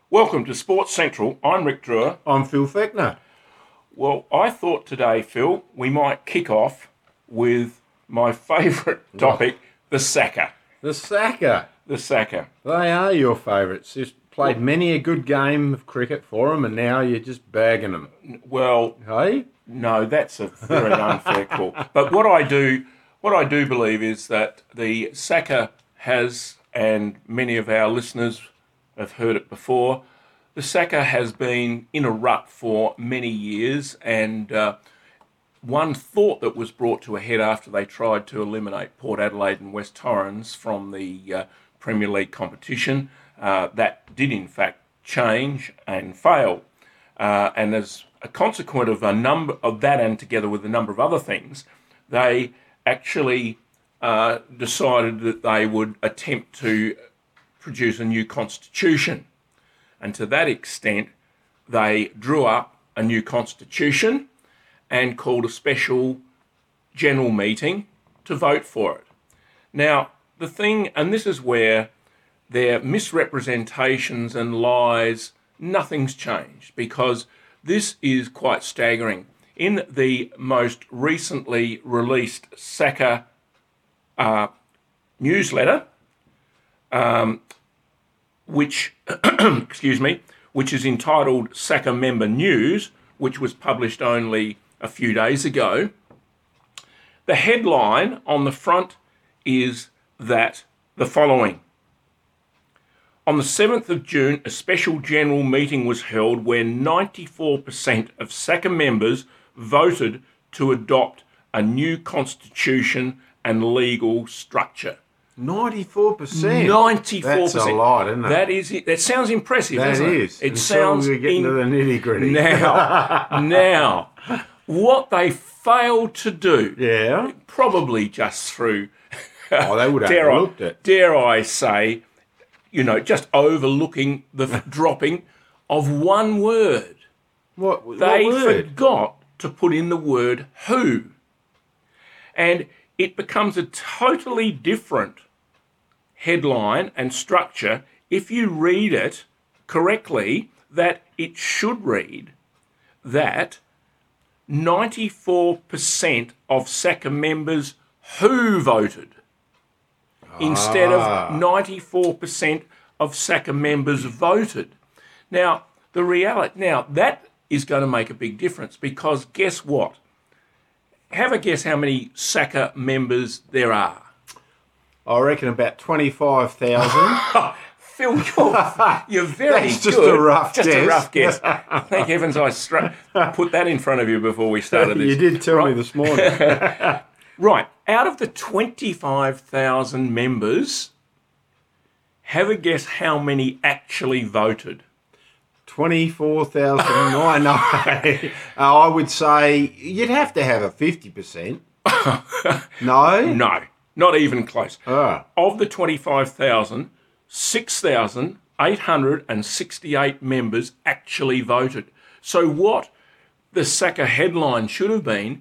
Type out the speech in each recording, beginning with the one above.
Welcome to Sports Central. I'm Rick Drewer. I'm Phil Fechner. Well, I thought today, Phil, we might kick off with my favourite topic, the Saka. The Saka. The Saka. They are your favourites. You've played many a good game of cricket for them, and now you're just bagging them. Well, Hey? no, that's a very unfair call. But what I do believe is that the Saka has, and many of our listeners have heard it before, the Saka has been in a rut for many years, and one thought that was brought to a head after they tried to eliminate Port Adelaide and West Torrens from the Premier League competition, that did in fact change and fail. And as a consequence of a number of that, and together with a number of other things, they actually decided that they would attempt to produce a new constitution. And to that extent, they drew up a new constitution and called a special general meeting to vote for it. Now, the thing, and this is where their misrepresentations and lies, nothing's changed, because this is quite staggering. In the most recently released Saka newsletter, which is entitled Saka Member News, which was published only a few days ago, the headline on the front is that the following. On the 7th of June, a special general meeting was held where 94% of Saka members voted to adopt a new constitution and legal structure. 94%? 94%. That's a lot, isn't it? That is it. That sounds impressive, doesn't it? That is. It Until sounds we get into the nitty-gritty. Now, what they failed to do, Yeah? probably just through, Oh, they would have overlooked it. dare I say, just overlooking the dropping of one word. What They word? forgot to put in the word who. And it becomes a totally different headline and structure if you read it correctly, that it should read that 94% of Saka members who voted, instead of 94% of Saka members voted. Now, that is going to make a big difference, because guess what? Have a guess how many Saka members there are. I reckon about 25,000. Phil, you're very That's good. just a rough Just guess. a rough guess. Thank heavens I put that in front of you before we started this. You did tell me this morning. Right. Out of the 25,000 members, have a guess how many actually voted. 24,000. No. I would say you'd have to have a 50%. No? No, not even close. Ah. Of the 25,000, 6,868 members actually voted. So what the Saka headline should have been,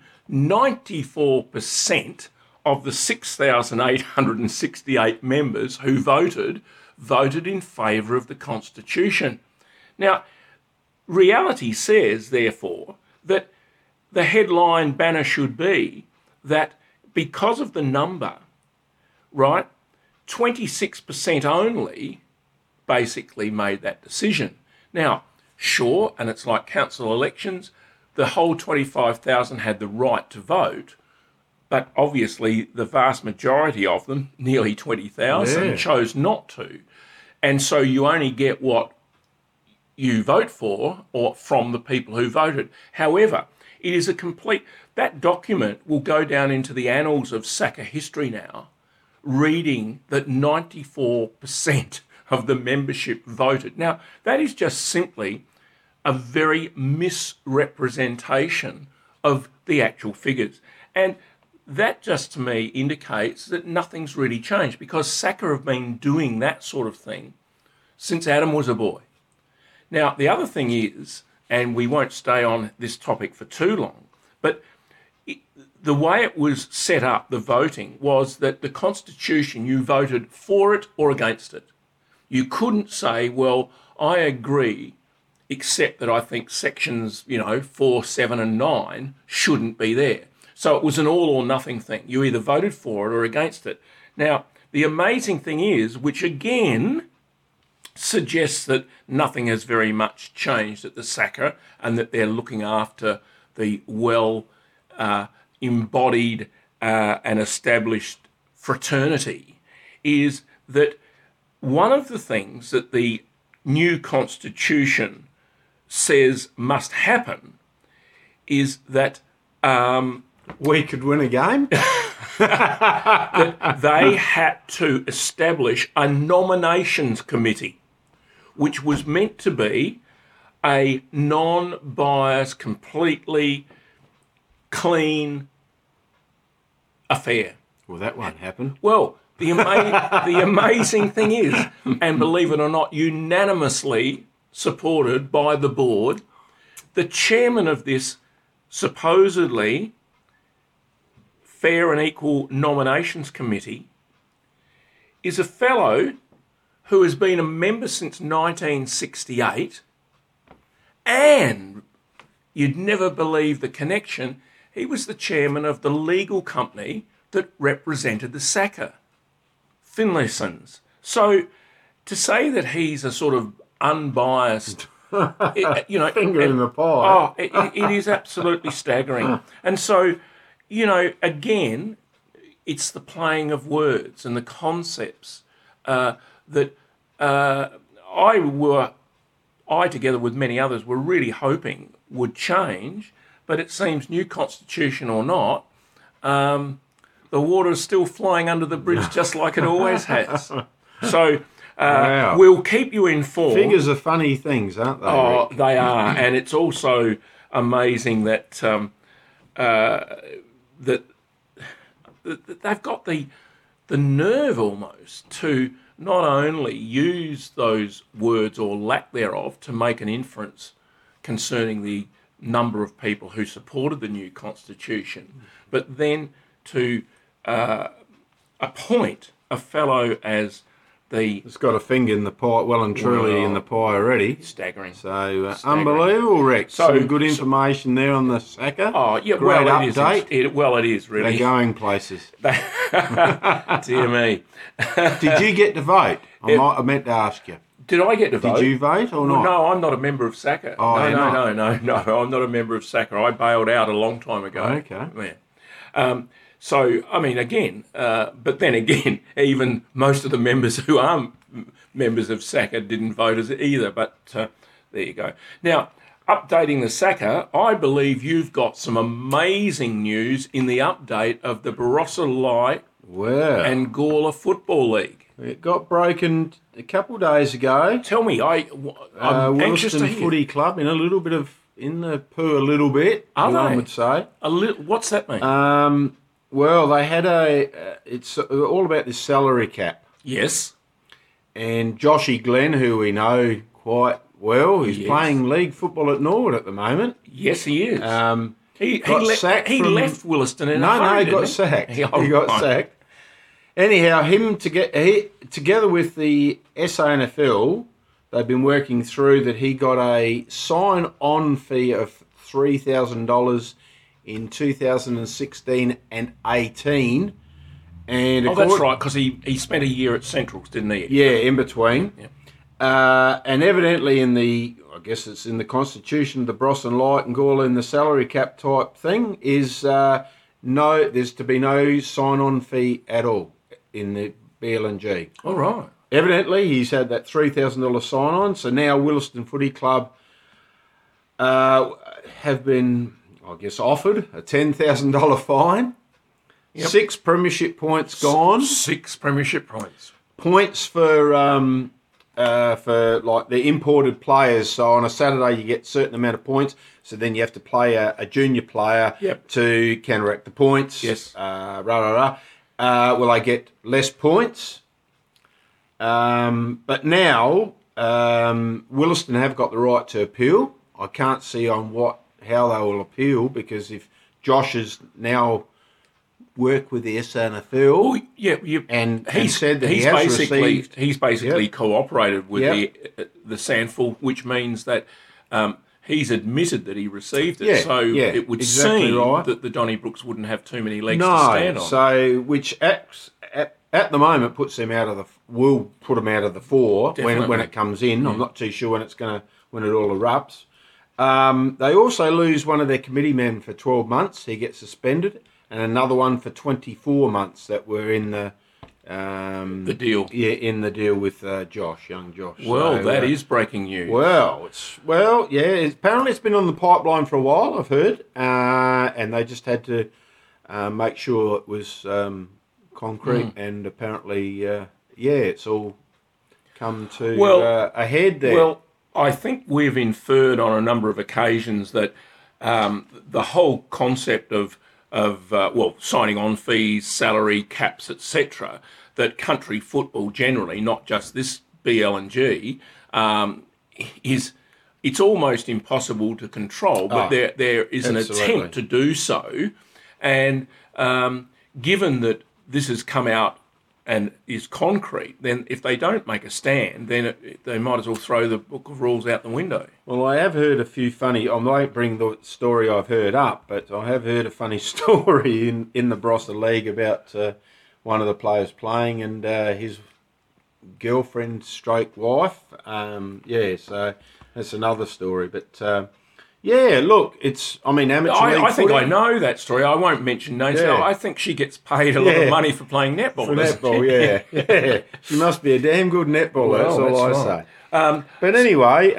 94% of the 6,868 members who voted in favour of the Constitution. Now, reality says, therefore, that the headline banner should be that because of the number, right, 26% only basically made that decision. Now, sure, and it's like council elections, the whole 25,000 had the right to vote, but obviously the vast majority of them, nearly 20,000, chose not to. And so you only get what you vote for, or from the people who voted. However, it is that document will go down into the annals of Saka history now, reading that 94% of the membership voted. Now, that is just simply a very misrepresentation of the actual figures. And that just to me indicates that nothing's really changed, because Saka have been doing that sort of thing since Adam was a boy. Now, the other thing is, and we won't stay on this topic for too long, but the way it was set up, the voting, was that the Constitution, you voted for it or against it. You couldn't say, well, I agree, except that I think sections, 4, 7 and 9 shouldn't be there. So it was an all or nothing thing. You either voted for it or against it. Now, the amazing thing is, which again suggests that nothing has very much changed at the SACA and that they're looking after the well embodied and established fraternity, is that one of the things that the new constitution says must happen is that we could win a game. that they had to establish a nominations committee, which was meant to be a non-biased, completely clean affair. Well, that won't happen. Well, the amazing thing is, and believe it or not, unanimously supported by the board, the chairman of this supposedly fair and equal nominations committee is a fellow who has been a member since 1968, and you'd never believe the connection, he was the chairman of the legal company that represented the SACA, Finlaysons. So to say that he's a sort of unbiased, finger in the pie. Oh, it is absolutely staggering. And so, again, it's the playing of words and the concepts that I, together with many others, were really hoping would change. But it seems, new constitution or not, the water is still flying under the bridge just like it always has. So Wow. we'll keep you informed. Figures are funny things, aren't they? Oh, Rick? they are, and it's also amazing that that they've got the nerve almost to not only use those words or lack thereof to make an inference concerning the number of people who supported the new constitution, but then to appoint a fellow as the It's got a finger in the pie, well and truly Well, in the pie already. staggering. So Staggering. unbelievable, Rick. So- Some good information there on the SACA. Oh, yeah, Great well, it is. update. It is They're really. going places. Dear me. Did you get to vote? I meant to ask you. Did I get to vote? Did you vote or Well, not? no, I'm not a member of SACA. Oh, you're not? No, I'm not a member of SACA. I bailed out a long time ago. Okay. Yeah. So, I mean, again, but then again, even most of the members who are members of SACA didn't vote as either. But there you go. Now, updating the SACA, I believe you've got some amazing news in the update of the Barossa Light Well, and Gawler Football League. it got broken a couple of days ago. Tell me, I'm anxious to Williston hear. Footy Club in the poo a little bit, Are one they? would say. What's that mean? Well, they had it's all about this salary cap. Yes. And Joshy Glenn, who we know quite well, is Yes. playing league football at Norwood at the moment. Yes, he is. He got sacked he from- left Williston in a No, hurry, he got didn't sacked. He He got right. sacked. Anyhow, together with the SANFL, they've been working through that he got a sign-on fee of $3,000 in 2016 and 18. And Oh, that's right, because he spent a year at Centrals, didn't he? Yeah, in between. Yeah. And evidently I guess it's in the constitution of the Barossa Light and Gawler in the salary cap type thing, is there's to be no sign-on fee at all in the BLNG. All right. Evidently, he's had that $3,000 sign-on, so now Williston Footy Club have been, I guess, offered a $10,000 fine. Yep. 6 premiership points gone. 6 premiership points. Points for like the imported players. So on a Saturday you get a certain amount of points. So then you have to play a junior player Yep. to counteract the points. Yes. Will I get less points? But now Williston have got the right to appeal. I can't see on how they will appeal, because if Josh is now work with the SANFL. Well, yeah, and said that he's basically cooperated with the SANFL, which means that he's admitted that he received it. So it would seem that the Donnybrooks wouldn't have too many legs to stand on. So which at the moment puts them will put them out of the four when it comes in. I'm not too sure when it all erupts. They also lose one of their committee men for 12 months. He gets suspended, and another one for 24 months that were in the deal. Yeah, in the deal with young Josh. Well, that is breaking news. Apparently it's been on the pipeline for a while, I've heard, and they just had to make sure it was concrete, and apparently, it's all come to a head there. Well, I think we've inferred on a number of occasions that the whole concept of signing on fees, salary caps, etc., that country football generally, not just this BL&G, it's almost impossible to control. But there is an attempt to do so, and given that this has come out and is concrete, then if they don't make a stand, then they might as well throw the book of rules out the window. Well, I have heard a few funny... I won't bring the story I've heard up, but I have heard a funny story in the Barossa League about one of the players playing and his girlfriend stroke wife. So that's another story. But... look, amateur league I think I know that story. I won't mention names. Yeah. I think she gets paid a lot of money for playing netball. For netball, yeah. She must be a damn good netballer, that's all I say. But anyway...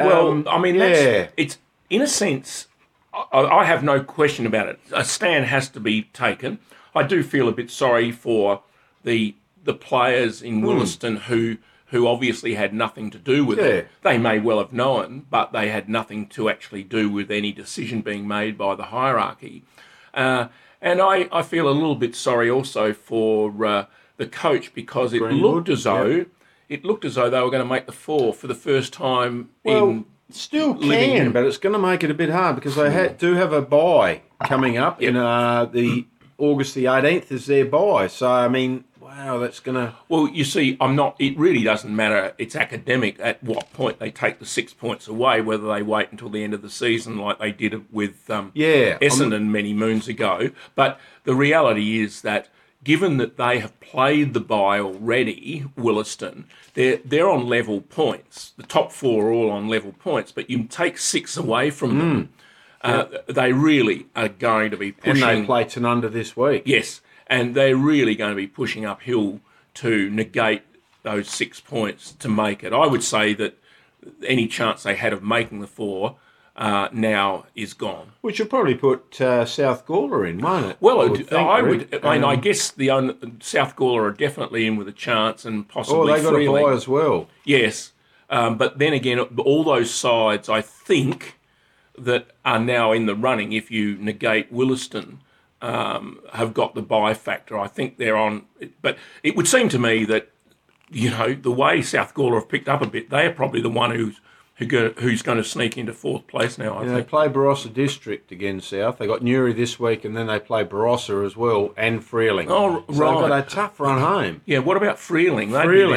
it's in a sense, I have no question about it. A stand has to be taken. I do feel a bit sorry for the players in Williston who obviously had nothing to do with it. They may well have known, but they had nothing to actually do with any decision being made by the hierarchy. And I feel a little bit sorry also for the coach, because it looked as though they were going to make the four for the first time still can, but it's going to make it a bit hard because they do have a bye coming up in the August the 18th is their bye. So, I mean... Wow, that's going to... Well, you see, it really doesn't matter. It's academic at what point they take the 6 points away, whether they wait until the end of the season like they did with Essendon many moons ago. But the reality is that given that they have played the bye already, Williston, they're on level points. The top four are all on level points, but you take 6 away from them. They really are going to be pushing... And they play Tanunda this week. Yes. And they're really going to be pushing uphill to negate those 6 points to make it. I would say that any chance they had of making the four now is gone. Which would probably put South Gawler in, won't it? Well, I guess the South Gawler are definitely in with a chance, and possibly they got a bye as well. Yes, but then again, all those sides, I think, that are now in the running, if you negate Williston, have got the bye factor. I think they're on, but it would seem to me that the way South Gawler have picked up a bit, they are probably the one who's going to sneak into fourth place now. I think they play Barossa District again. South. They got Newry this week, and then they play Barossa as well and Freeling. Oh, right. So they've got a tough run home. Yeah. What about Freeling?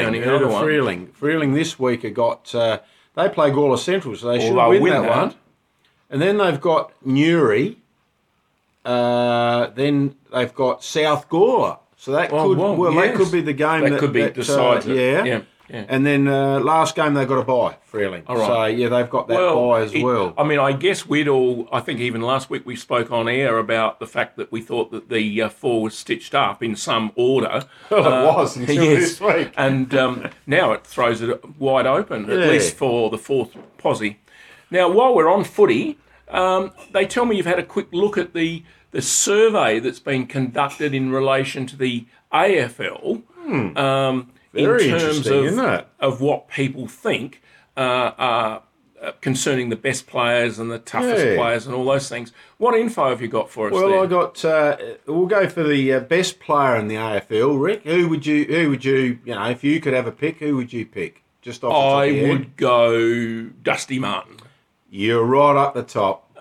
Freeling this week have got. They play Gawler Central, so they should win that one. And then they've got Newry. Then they've got South Gawler, so that could be the game that could be decided. Yeah. And then last game they got a bye, Freeling. All right. So they've got that bye as well. I mean, I guess I think even last week we spoke on air about the fact that we thought that the four was stitched up in some order. Well, it was until this week, and now it throws it wide open, at least for the fourth posse. Now, while we're on footy. They tell me you've had a quick look at the survey that's been conducted in relation to the AFL Very in terms isn't it? of what people think concerning the best players and the toughest players and all those things. What info have you got for us there? Well, I got. We'll go for the best player in the AFL, Rick. Who would you? If you could have a pick, who would you pick? Just off the top of your head. I would go Dusty Martin. You're right up the top.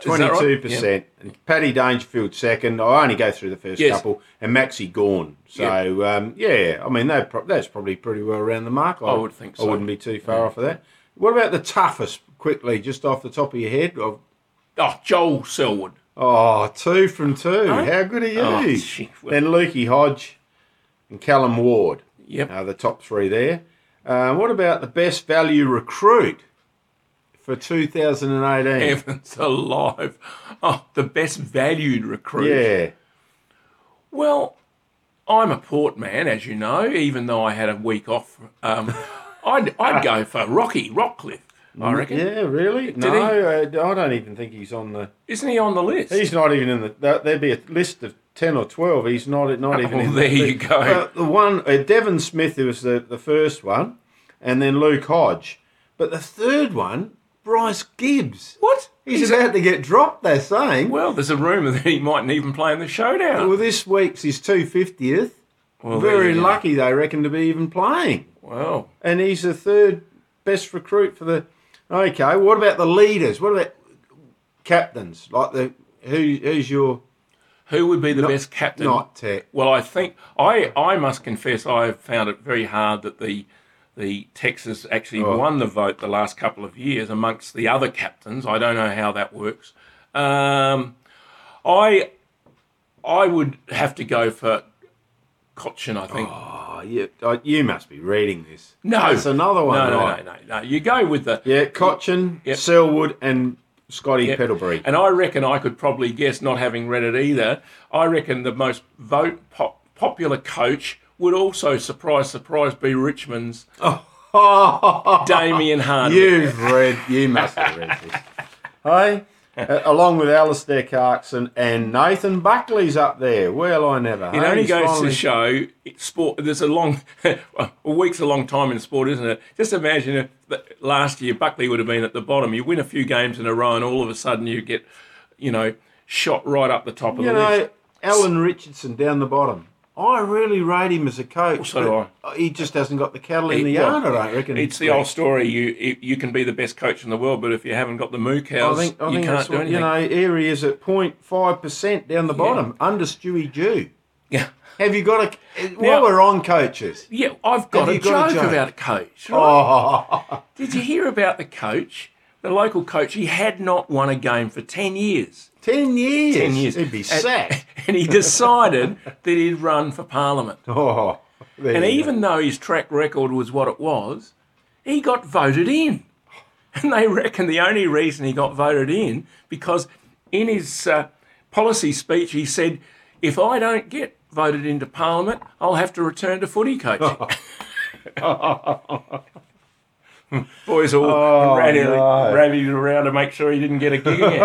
Is that right? 22%. And Paddy Dangerfield second. I only go through the first Yes. couple. And Maxi Gawn. So, I mean, that's probably pretty well around the mark. I would think so. I wouldn't be too far off of that. What about the toughest, quickly, just off the top of your head? Oh, Joel Selwood. Oh, 2 from 2. Huh? How good are you? Oh, gee, well- Then Lukey Hodge and Callum Ward. Yep. The top 3 there. What about the best value recruit for 2018? Heavens alive. Oh, the best valued recruit. Yeah. Well, I'm a Port man, as you know, even though I had a week off. I'd go for Rocky Rockcliffe, I reckon. Yeah, really? Did he? I don't even think he's on the... Isn't he on the list? He's not even in the... There'd be a list of 10 or 12. He's not even in there the... you go. The one... Devon Smith was the first one, and then Luke Hodge. But the third one, Bryce Gibbs. What? He's about to get dropped, they're saying. Well, there's a rumour that he mightn't even play in the showdown. Well, this week's his 250th. Well, there Very you go. lucky, they reckon, to be even playing. Well, And he's the third best recruit for the... Okay, what about the leaders? What about captains? Like who's your... who would be the best captain? Not Tech. Well, I think I must confess I found it very hard that the Texas actually won the vote the last couple of years amongst the other captains. I don't know how that works. I would have to go for Cochin, I think. Oh, you must be reading this. No. That's another one, right? No. You go with the... Yeah, Cochin, Yep. Selwood and Scotty Yep. Pettlebury. And I reckon I could probably guess, not having read it either, I reckon the most popular coach would also, surprise, be Richmond's Damien Hardwick. You must have read this. Hey? Along with Alistair Clarkson and Nathan Buckley's up there. Well, I never. It only goes to show, sport. There's a week's a long time in sport, isn't it? Just imagine if last year Buckley would have been at the bottom. You win a few games in a row, and all of a sudden you get, shot right up the top of the list. Alan Richardson down the bottom. I really rate him as a coach. So do but he just hasn't got the cattle in the yard, I don't reckon. It's the old story. You can be the best coach in the world, but if you haven't got the moo cows, I think you can't do anything. Erie is at 0.5% down the bottom, under Stewie Jew. Yeah. Have you got Now- we're on coaches. Yeah, I've got a you got a joke joke? about a coach. Right? Oh, Did you hear about the coach? The local coach, he had not won a game for 10 years. 10 years. 10 years. He'd be sacked. And he decided that he'd run for Parliament. Oh, there And you even though his track record was what it was, he got voted in. And they reckon the only reason he got voted in, because in his policy speech he said, if I don't get voted into Parliament, I'll have to return to footy coaching. Boys all rallied around to make sure he didn't get a gig again.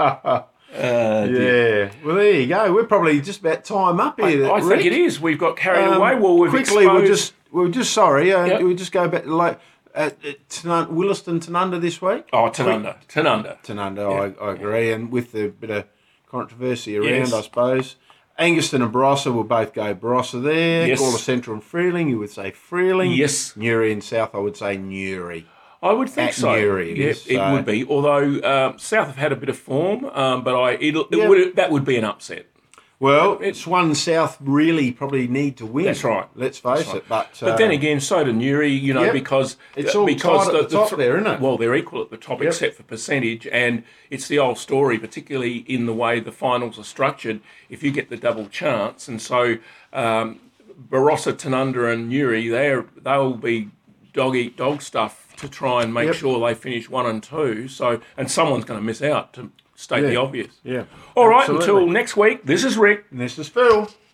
Yeah. Well, there you go. We're probably just about time up here. I think it is. We've got carried away. Well, we've quickly, exposed... we'll just sorry. Yep. We'll just go back to Williston Tanunda this week. Oh, Tanunda. Tanunda, I agree, and with a bit of controversy around, Yes. I suppose. Angaston and Barossa will both go Barossa there. Yes. Gawler Central and Freeling, you would say Freeling. Yes. Newry and South, I would say Newry. I would think At so. Newry, Yeah, yes, it so- would be. Although South have had a bit of form, but that would be an upset. Well, Swan South really probably need to win. That's right. Let's face it. But then again, so do Newry, Yep. because It's all because tied at the top there, isn't it? Well, they're equal at the top, Yep. except for percentage, and it's the old story, particularly in the way the finals are structured. If you get the double chance, and so Barossa, Tanunda, and Newry, they'll be dog eat dog stuff to try and make Yep. sure they finish 1 and 2. So, and someone's going to miss out, to state the obvious. Yeah. All right, Absolutely. until next week. This is Rick. And this is Phil.